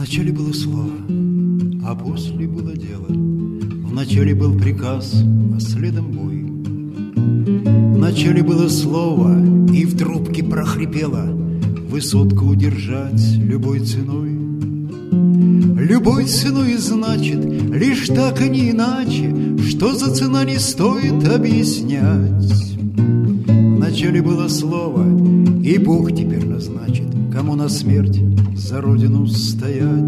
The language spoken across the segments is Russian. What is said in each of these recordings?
Вначале было слово, а после было дело. Вначале был приказ, а следом бой. Вначале было слово, и в трубке прохрипело: высотку удержать любой ценой. Любой ценой значит лишь так и не иначе, что за цена не стоит объяснять. Вначале было слово, и Бог теперь назначит, кому на смерть за родину стоять.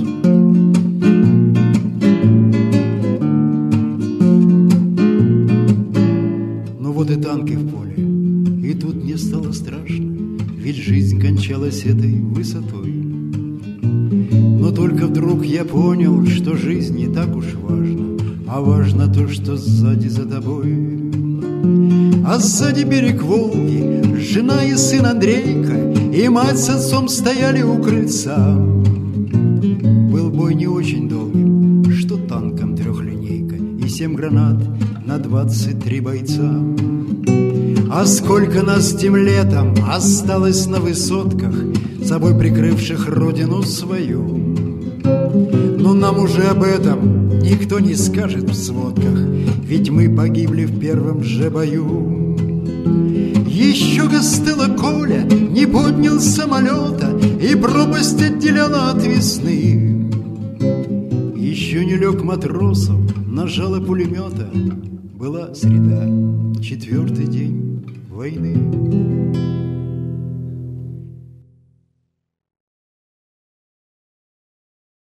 Ну вот и танки в поле, и тут мне стало страшно, ведь жизнь кончалась этой высотой. Но только вдруг я понял, что жизнь не так уж важна, а важно то, что сзади за тобой. А сзади берег Волги, жена и сын Андрейка, и мать с отцом стояли у крыльца. Был бой не очень долгим, что танком трехлинейка и 7 гранат на 23 бойца. А сколько нас тем летом осталось на высотках, собой прикрывших родину свою. Но нам уже об этом никто не скажет в сводках, ведь мы погибли в первом же бою. Еще Гастелло Коля не поднял самолета, и пропасть отделяла от весны. Еще не лег матросов на жало пулемета. Была среда, 4-й день войны.